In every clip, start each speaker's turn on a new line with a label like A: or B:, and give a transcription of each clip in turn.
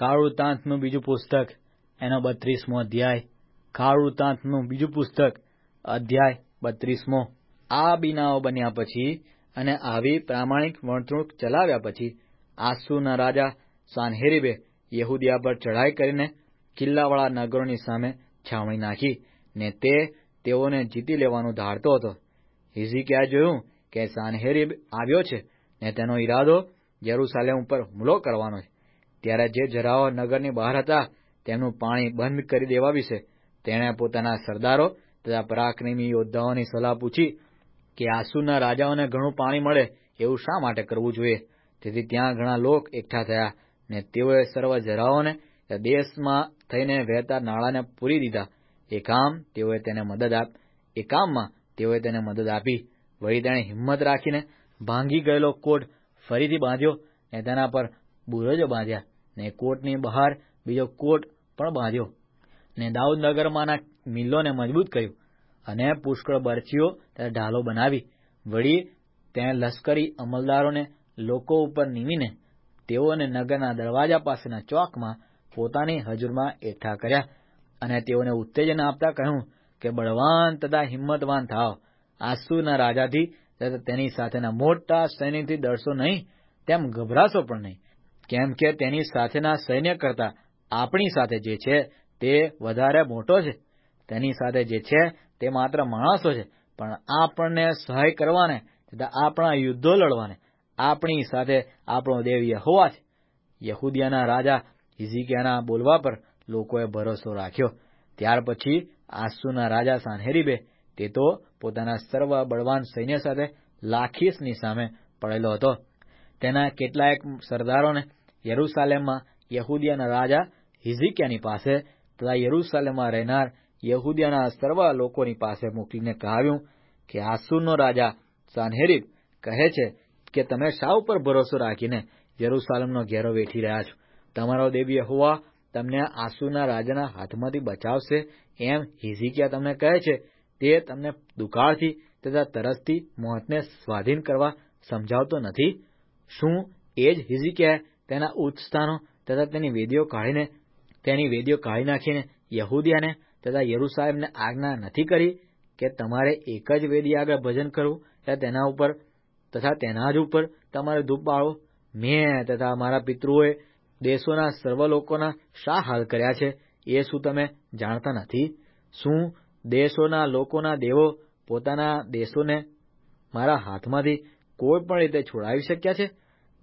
A: કાળ વૃત્તાંતનું બીજું પુસ્તક એનો 32મો અધ્યાય. કાળ વૃત્તાંતનું બીજું પુસ્તક અધ્યાય 32મો. આ બીનાઓ બન્યા પછી અને આવી પ્રામાણિક વર્તણૂક ચલાવ્યા પછી આસુરના રાજા સાનહેરીબે યહૂદિયા પર ચઢાઈ કરીને કિલ્લાવાળા નગરોની સામે છાવણી નાખી ને તેઓને જીતી લેવાનું ધારતો હતો. હિઝકિયાએ જોયું કે સાનહેરીબ આવ્યો છે ને તેનો ઈરાદો યરૂશાલેમ ઉપર હુમલો કરવાનો છે. ત્યારે જે જરાઓ નગરની બહાર હતા તેમનું પાણી બંધ કરી દેવા વિશે તેણે પોતાના સરદારો તથા પરાક્રમી યોદ્ધાઓની સલાહ પૂછી કે આસુરના રાજાઓને ઘણું પાણી મળે એવું શા માટે કરવું જોઈએ. તેથી ત્યાં ઘણા લોક એકઠા થયા ને તેઓએ સર્વ જરાઓને દેશમાં થઈને વહેતા નાળાને પૂરી દીધા. એ કામમાં તેઓએ તેને મદદ આપી. વળી તેણે હિંમત રાખીને ભાંગી ગયેલો કોટ ફરીથી બાંધ્યો ને તેના પર બુરજો બાંધ્યા ને કોટની બહાર બીજો કોટ પણ બાંધ્યો ને દાઉદનગરમાંના મિલ્લોને મજબૂત કર્યું અને પુષ્કળ બરછીઓ તથા ઢાલો બનાવી. વળી તેણે લશ્કરી અમલદારોને લોકો ઉપર નીમીને તેઓને નગરના દરવાજા પાસેના ચોકમાં પોતાની હજુરમાં એકઠા કર્યા અને તેઓને ઉત્તેજન આપતા કહ્યું કે બળવાન તથા હિંમતવાન થાવ. આસુરના રાજાથી તથા તેની સાથેના મોટા સૈન્યથી ડરશો નહીં, તેમ ગભરાશો પણ નહીં. કેમ કે તેની સાથેના સૈન્ય કરતાં આપણી સાથે જે છે તે વધારે મોટો છે. તેની સાથે જે છે તે માત્ર માણસો છે, પણ આપણને સહાય કરવાને તથા આપણા યુદ્ધો લડવાને આપણી સાથે આપણો દેવ યહોવા છે. યહૂદિયાના રાજા હિઝકિયાના બોલવા પર લોકોએ ભરોસો રાખ્યો. ત્યાર પછી આસુરના રાજા સાનહેરીબે તે તો પોતાના સર્વ બળવાન સૈન્ય સાથે લાખીશની સામે પડેલો હતો. તેના કેટલાયક સરદારોને યરૂશાલેમમાં યહૂદિયાના રાજા હિઝકિયાની પાસે તથા યરૂશાલેમમાં રહેનાર યહૂદિયાના સર્વ લોકોની પાસે મોકલીને કહાવ્યું કે આસુરનો રાજા સાનહેરીબ કહે છે કે તમે શા ઉપર ભરોસો રાખીને યરૂશાલેમનો ઘેરો વેઠી રહ્યા છો? તમારો દેવ યહોવા તમને આસુરના રાજાના હાથમાંથી બચાવશે એમ હિઝકિયા તમને કહે છે. તે તમને દુકાળથી તથા તરસથી મોતને સ્વાધીન કરવા સમજાવતો નથી? શું એ જ હિઝકિયાએ તેના ઉચ્ચ સ્થાનો તથા તેની વેદીઓ કાઢી નાખીને યહૂદિયાને તથા યરૂશાલેમને આજ્ઞા નથી કરી કે તમારે એક જ વેદી આગળ ભજન કરવું તથા તેના જ ઉપર તમારે ધૂપ બાળવો? મેં તથા મારા પિતૃઓએ દેશોના સર્વ લોકોના શા હાલ કર્યા છે એ શું તમે જાણતા નથી? શું દેશોના લોકોના દેવો પોતાના દેશોને મારા હાથમાંથી કોઈ પણ રીતે છોડાવી શક્યા છે?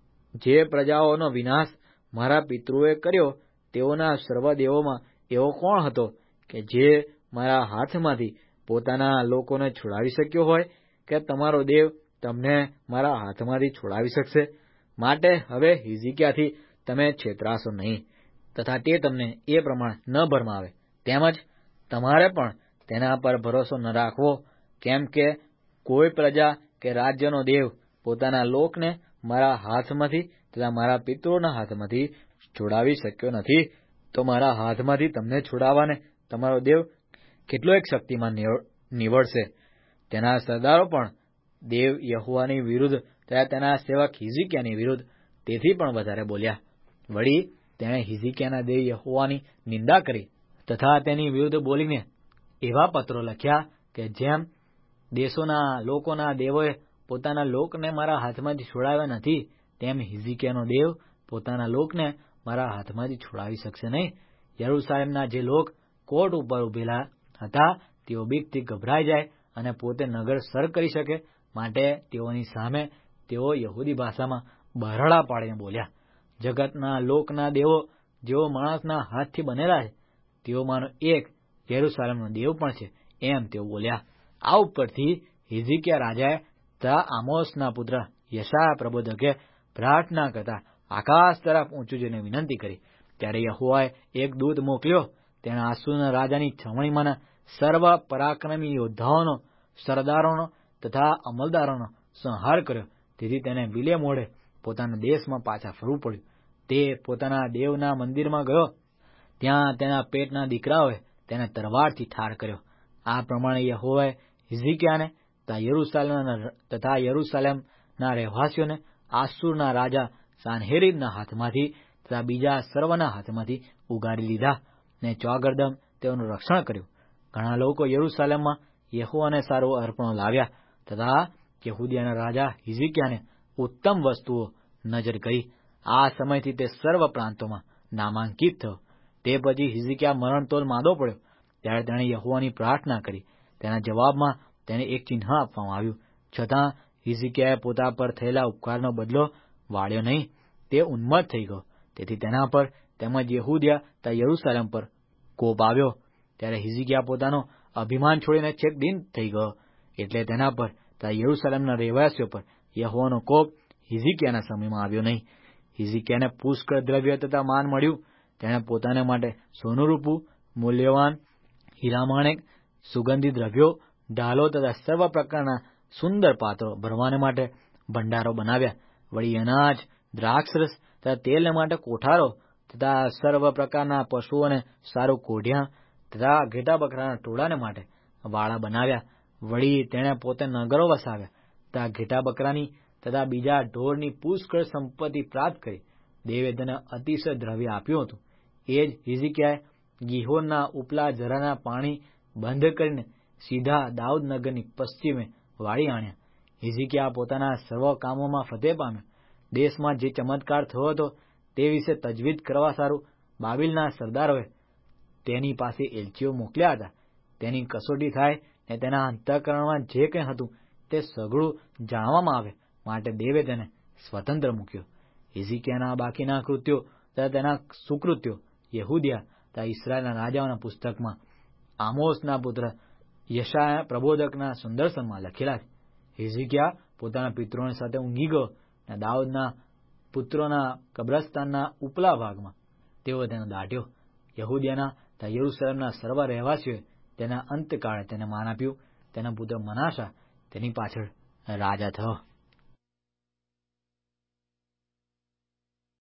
A: જે પ્રજાઓનો વિનાશ મારા પિતૃઓએ કર્યો તેઓના સર્વ દેવોમાં એવો કોણ હતો કે જે મારા હાથમાંથી પોતાના લોકોને છોડાવી શક્યો હોય કે તમારો દેવ તમને મારા હાથમાંથી છોડાવી શકશે? માટે હવે હિઝકિયાથી તમે છેતરાશો નહીં તથા તે તમને એ પ્રમાણે ન ભરમાવે. તેમજ તમારે પણ તેના પર ભરોસો ન રાખવો, કેમ કે કોઈ પ્રજા કે રાજ્યનો દેવ પોતાના લોકને મારા હાથમાંથી તથા મારા પિતૃઓના હાથમાંથી છોડાવી શક્યો નથી. તો મારા હાથમાંથી તમને છોડાવવાને તમારો દેવ કેટલો એક શક્તિમાન નીવડશે. તેના સરદારો પણ દેવ યહોવાની વિરુદ્ધ તથા તેના સેવક હિઝકિયાની વિરુદ્ધ તેથી પણ વધારે બોલ્યા. વળી તેણે હિઝકિયાના દેવ યહોવાની નિંદા કરી તથા તેની વિરુદ્ધ બોલીને એવા પત્રો લખ્યા કે જેમ દેશોના લોકોના દેવોએ પોતાના લોકને મારા હાથમાંથી છોડાવ્યા નથી, તેમ હિઝકિયાનો દેવ પોતાના લોકને મારા હાથમાંથી છોડાવી શકશે નહીં. યરૂશાલેમના જે લોક કોટ ઉપર ઉભેલા હતા તેઓ બીકથી ગભરાઈ જાય અને પોતે નગર સર કરી શકે માટે તેઓની સામે તેઓ યહૂદી ભાષામાં બરાડા પાડીને બોલ્યા. જગતના લોકના દેવો જેઓ માણસના હાથથી બનેલા છે તેઓમાંનો એક યરૂશાલેમનો દેવ પણ છે એમ તેઓ બોલ્યા. આ ઉપરથી હિઝકિયા રાજાએ તથા આમોસના પુત્ર યશાયા પ્રબોધકે પ્રાર્થના કરતા આકાશ તરફ ઊંચું જઈને વિનંતી કરી. ત્યારે યહોવાએ એક દૂત મોકલ્યો. તેણે આસુરના રાજાની છાવણીમાંના સર્વ પરાક્રમી યોદ્ધાઓનો, સરદારોનો તથા અમલદારોનો સંહાર કર્યો. તેથી તેને વિલે મોડે પોતાના દેશમાં પાછા ફરવું પડ્યું. તે પોતાના દેવના મંદિરમાં ગયો. ત્યાં તેના પેટના દીકરાઓએ તેને તલવારથી ઠાર કર્યો. આ પ્રમાણે યહોવાએ હિઝકિયાને તથા યરૂશાલેમના રહેવાસીઓને આસુરના રાજા સાનહેરીબના હાથમાંથી તથા બીજા સર્વના હાથમાંથી ઉગારી લીધા ને ચોગરદમ તેઓનું રક્ષણ કર્યું. ઘણા લોકો યરૂશાલેમમાં યહોવાને સારું અર્પણો લાવ્યા તથા યહૂદિયાના રાજા હિઝકિયાને ઉત્તમ વસ્તુઓ નજર કરી. આ સમયથી તે સર્વ પ્રાંતોમાં નામાંકિત થયો. તે પછી હિઝકિયા મરણતોલ માંદો પડ્યો. ત્યારે તેણે યહોવાની પ્રાર્થના કરી. તેના જવાબમાં તેને એક ચિહ્ન આપવામાં આવ્યું. છતાં હિઝકિયાએ પોતા પર થયેલા ઉપકારનો બદલો વાળ્યો નહીં. તે ઉન્મત્ત થઈ ગયો. તેથી તેના પર તેમજ યહૂદિયા તથા યરૂશાલેમ પર કોપ આવ્યો. ત્યારે હિઝકિયા પોતાનો અભિમાન છોડીને ચેકદિન થઈ ગયો. એટલે તેના પર તથા યરૂશાલેમના રહેવાસીઓ પર યહોવાનો કોપ હિઝકિયાના સમયમાં આવ્યો નહીં. હિઝકિયાને પુષ્કળ દ્રવ્ય તથા માન મળ્યું. તેણે પોતાને માટે સોનું રૂપું, મૂલ્યવાન હીરામાણેક, સુગંધી દ્રવ્યો, ઢાલો તથા સર્વ પ્રકારના સુંદર પાત્રો ભરવાને માટે ભંડારો બનાવ્યા. વળી અનાજ, દ્રાક્ષરસ તથા તેલને માટે કોઠારો તથા સર્વ પ્રકારના પશુઓને સારું કોઢિયા તથા ઘેટા બકરાના ટોળાને માટે વાળા બનાવ્યા. વળી તેણે પોતે નગરો વસાવ્યા તથા ઘેટા બકરાની તથા બીજા ઢોરની પુષ્કળ સંપત્તિ પ્રાપ્ત કરી. દેવે તેને અતિશય દ્રવ્ય આપ્યું હતું. એ જ હિઝકિયાએ ગીહોનના ઉપલા જરાના પાણી બંધ કરીને સીધા દાઉદનગરની પશ્ચિમે વાળી આણ્યા. હિઝકિયા પોતાના સર્વ કામોમાં ફતેહ પામ્યો. દેશમાં જે ચમત્કાર થયો હતો તે વિશે તજવીજ કરવા સારું બાબિલના સરદારોએ તેની પાસે એલચીઓ મોકલ્યા હતા. તેની કસોટી થાય ને તેના અંતઃકરણમાં જે કંઈ હતું તે સઘળું જાણવામાં આવે માટે દેવે તેને સ્વતંત્ર મૂક્યો. હિઝકિયાના બાકીના કૃત્યો તથા તેના સુકૃત્યો યહૂદિયા તથા ઇસ્રાયેલના રાજાઓના પુસ્તકમાં આમોસના પુત્ર યશાયા પ્રબોધકના સુદર્શનમાં લખેલા છે. હિઝકિયા પોતાના પિતૃઓની સાથે ઊંઘી ગયો અને દાઉદના પુત્રોના કબ્રસ્તાનના ઉપલા ભાગમાં તેઓ તેને દાટ્યો. યહૂદિયાના તથા યરૂશાલેમના સર્વ રહેવાસીઓએ તેના અંતકાળે તેને માન આપ્યું. તેના પુત્ર મનાસા તેની પાછળ રાજા થયો.